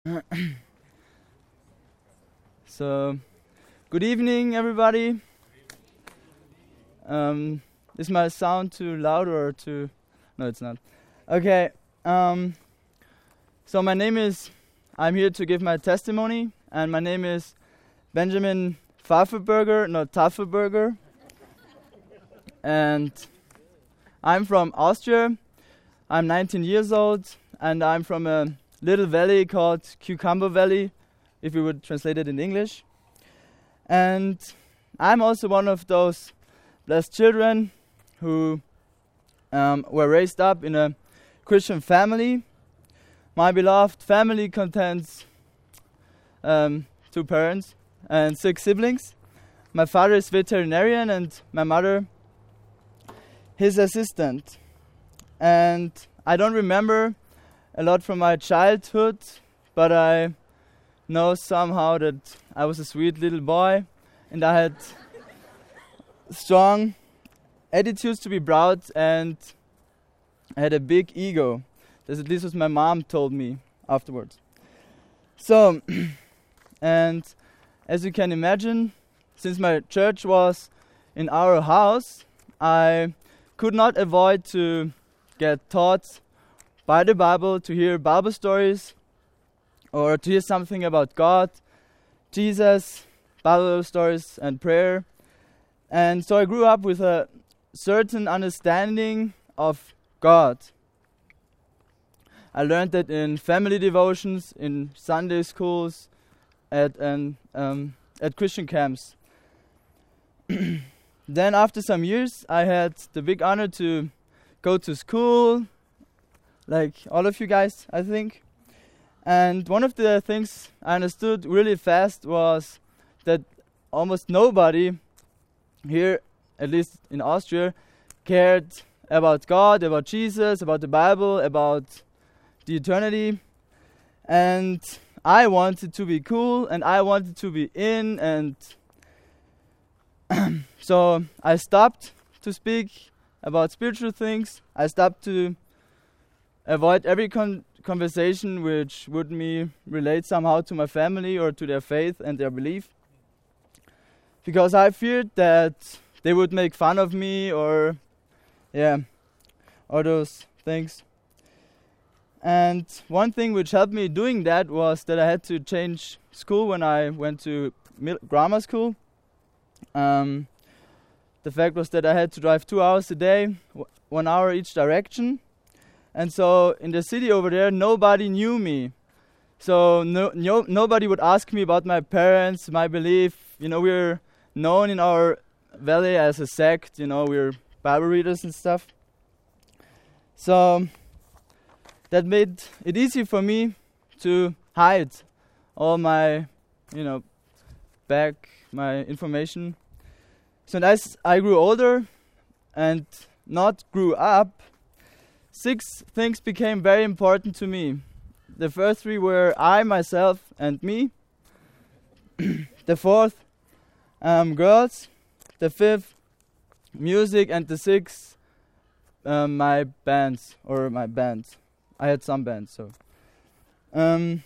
So, good evening, everybody. Is my sound too loud or too? No, it's not. Okay. So my name is. I'm here to give my testimony, and my name is Benjamin Pfafferberger, not Taffelberger. And I'm from Austria. I'm 19 years old, and I'm from a little valley called Cucumber Valley, if we would translate it in English. And I'm also one of those blessed children who were raised up in a Christian family. My beloved family contains 2 parents and 6 siblings. My father is veterinarian and my mother his assistant. And I don't remember a lot from my childhood, but I know somehow that I was a sweet little boy and I had strong attitudes to be proud and I had a big ego. That's at least what my mom told me afterwards. So, and as you can imagine, since my church was in our house, I could not avoid to get taught by the Bible, to hear Bible stories, or to hear something about God, Jesus, Bible stories, and prayer. And so I grew up with a certain understanding of God. I learned that in family devotions, in Sunday schools, at Christian camps. Then after some years, I had the big honor to go to school, like all of you guys, I think. And one of the things I understood really fast was that almost nobody here, at least in Austria, cared about God, about Jesus, about the Bible, about the eternity. And I wanted to be cool, and I wanted to be in, and so I stopped to speak about spiritual things. I stopped to avoid every conversation which would me relate somehow to my family or to their faith and their belief, because I feared that they would make fun of me or all those things. And one thing which helped me doing that was that I had to change school when I went to grammar school. The fact was that I had to drive 2 hours a day, 1 hour each direction. And so in the city over there, nobody knew me. So nobody would ask me about my parents, my belief. You know, we're known in our valley as a sect. You know, we're Bible readers and stuff. So that made it easy for me to hide all my, my information. So as I grew older and not grew up, 6 things became very important to me. The first 3 were I, myself, and me. The 4th, girls. The 5th, music. And the 6th, my bands, or my band. I had some bands, so. And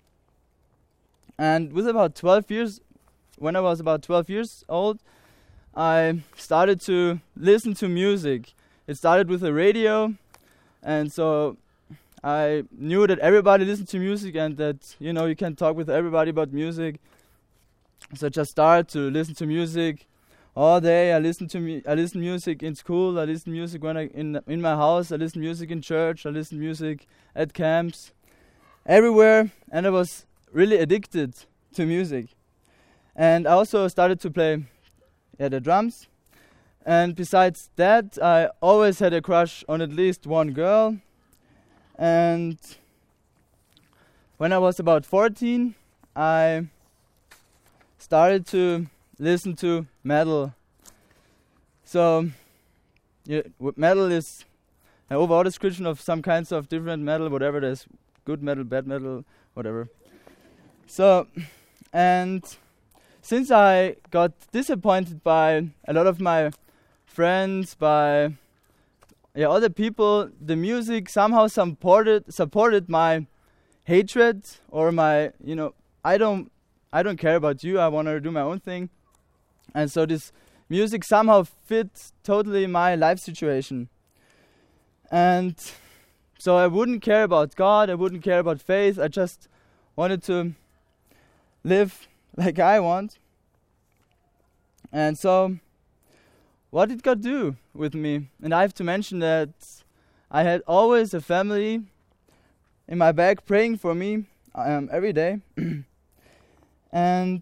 with about 12 years, when I was about 12 years old, I started to listen to music. It started with the radio. And so I knew that everybody listened to music and that, you can talk with everybody about music. So I just started to listen to music all day. I listened music in school. I listened music when in my house. I listened music in church. I listened music at camps, everywhere. And I was really addicted to music. And I also started to play the drums. And besides that, I always had a crush on at least one girl. And when I was about 14, I started to listen to metal. So, metal is an overall description of some kinds of different metal, whatever. There's good metal, bad metal, whatever. So, and since I got disappointed by a lot of my friends, by other people, the music somehow supported my hatred or my, I don't care about you. I want to do my own thing. And so this music somehow fit totally my life situation. And so I wouldn't care about God. I wouldn't care about faith. I just wanted to live like I want. And so what did God do with me? And I have to mention that I had always a family in my back praying for me every day. And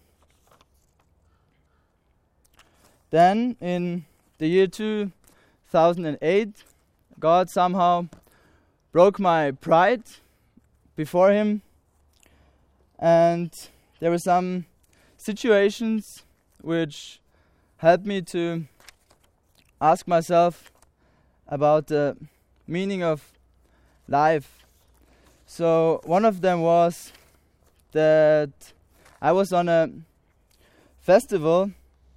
then in the year 2008, God somehow broke my pride before Him. And there were some situations which helped me to ask myself about the meaning of life. So one of them was that I was on a festival,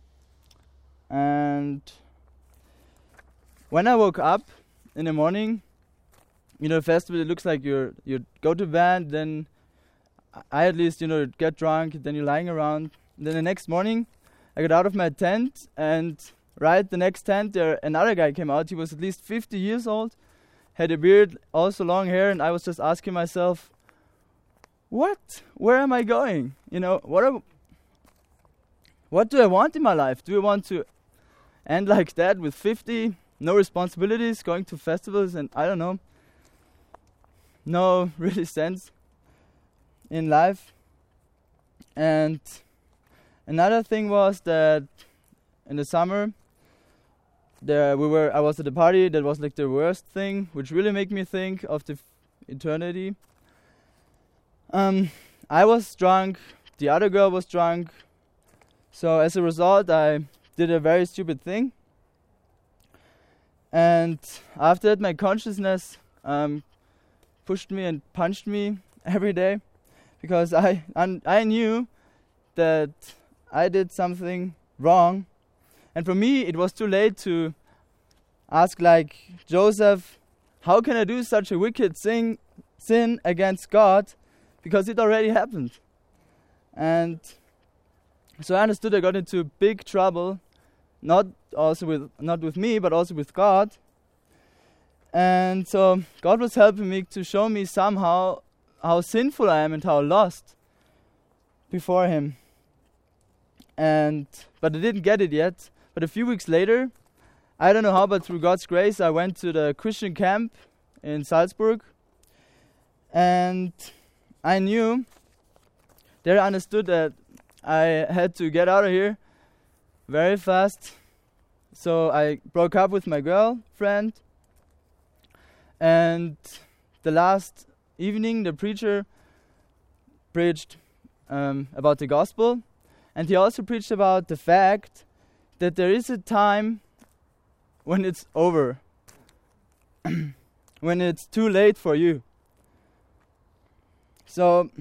and when I woke up in the morning, festival, it looks like you go to bed, then I at least, get drunk, then you're lying around. Then the next morning, I got out of my tent, and right the next tent, there another guy came out. He was at least 50 years old, had a beard, also long hair, and I was just asking myself, what? Where am I going? What do I want in my life? Do I want to end like that with 50, no responsibilities, going to festivals, and I don't know, no really sense in life? And another thing was that in the summer, I was at a party that was like the worst thing, which really made me think of the eternity. I was drunk, the other girl was drunk, so as a result I did a very stupid thing. And after that my consciousness pushed me and punched me every day, because I knew that I did something wrong. And for me, it was too late to ask, like Joseph, how can I do such a wicked sin against God? Because it already happened. And so I understood I got into big trouble, not with me, but also with God. And so God was helping me to show me somehow how sinful I am and how lost before Him. But I didn't get it yet. But a few weeks later, I don't know how, but through God's grace, I went to the Christian camp in Salzburg. And I knew, there I understood that I had to get out of here very fast. So I broke up with my girlfriend. And the last evening, the preacher preached about the gospel. And he also preached about the fact that there is a time when it's over, when it's too late for you. So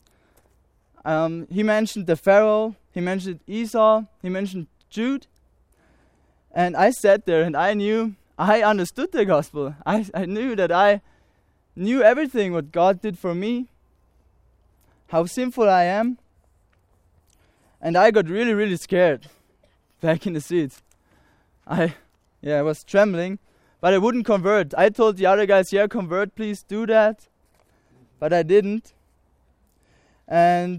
he mentioned the Pharaoh, he mentioned Esau, he mentioned Jude. And I sat there and I understood the gospel. I knew that I knew everything what God did for me, how sinful I am. And I got really, really scared back in the seat. I was trembling, but I wouldn't convert. I told the other guys, convert, please do that. But I didn't. And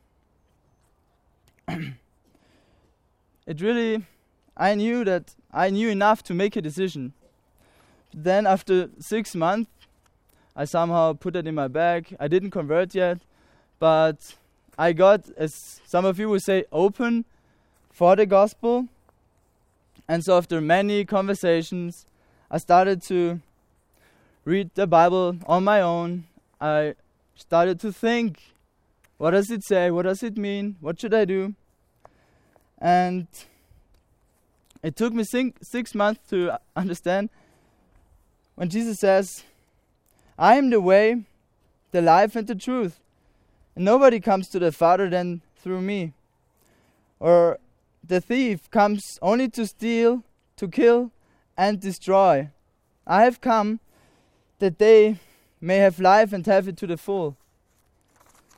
I knew enough to make a decision. Then after 6 months, I somehow put it in my bag. I didn't convert yet, but I got, as some of you would say, open for the gospel. And so after many conversations, I started to read the Bible on my own. I started to think, what does it say? What does it mean? What should I do? And it took me 6 months to understand when Jesus says, I am the way, the life, and the truth. And nobody comes to the Father than through me. Or the thief comes only to steal, to kill, and destroy. I have come that they may have life and have it to the full.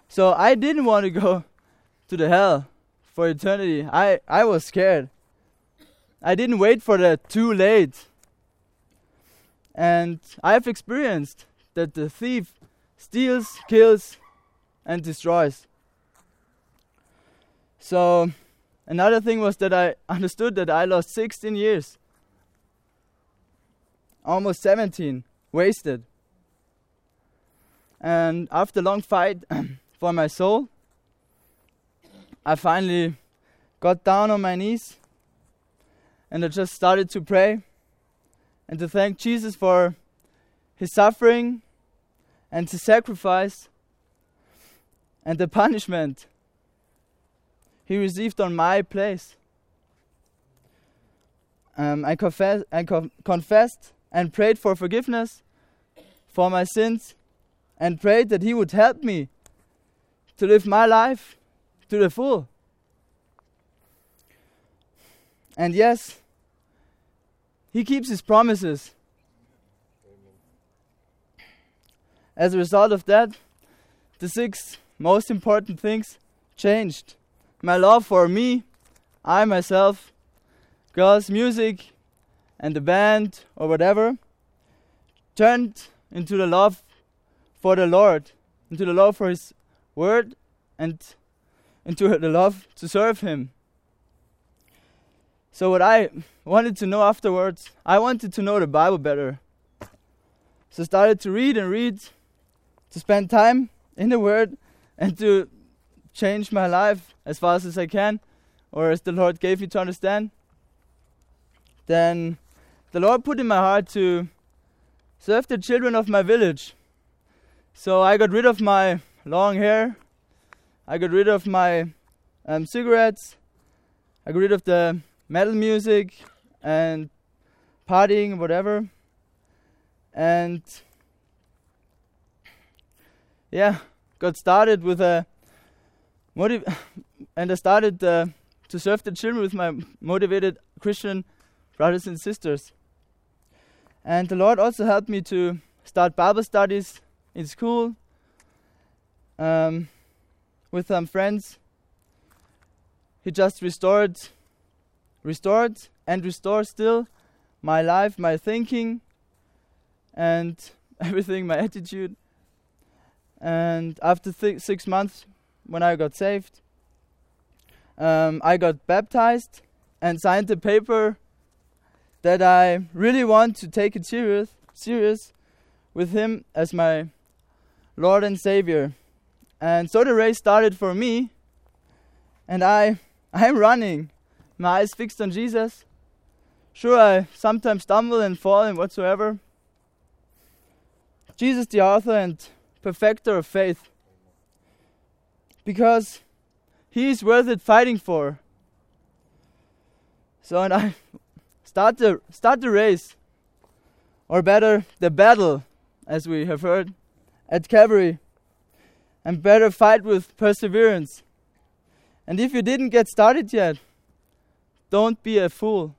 So I didn't want to go to the hell for eternity. I was scared. I didn't wait for the too late. And I've experienced that the thief steals, kills, and destroys. So another thing was that I understood that I lost 16 years. Almost 17, wasted. And after a long fight for my soul, I finally got down on my knees and I just started to pray and to thank Jesus for his suffering and his sacrifice and the punishment he received on my place. I confessed and prayed for forgiveness for my sins and prayed that he would help me to live my life to the full. And yes, he keeps his promises. As a result of that, the 6 most important things changed. My love for me, I myself, girls, music, and the band or whatever, turned into the love for the Lord, into the love for his word, and into the love to serve him. So what I wanted to know afterwards, I wanted to know the Bible better. So I started to read, to spend time in the Word, and to change my life as fast as I can, or as the Lord gave me to understand. Then the Lord put in my heart to serve the children of my village. So I got rid of my long hair, I got rid of my cigarettes, I got rid of the metal music and partying, whatever. And got started with and I started to serve the children with my motivated Christian brothers and sisters. And the Lord also helped me to start Bible studies in school with some friends. He just restored and restores still my life, my thinking, and everything, my attitude. And after 6 months, when I got saved, I got baptized and signed the paper that I really want to take it serious with him as my Lord and Savior. And so the race started for me, and I'm running. My eyes fixed on Jesus. Sure, I sometimes stumble and fall and whatsoever. Jesus, the author and perfecter of faith. Because he is worth it fighting for. So, and I start the race, or better, the battle, as we have heard, at Calvary. And better fight with perseverance. And if you didn't get started yet, don't be a fool.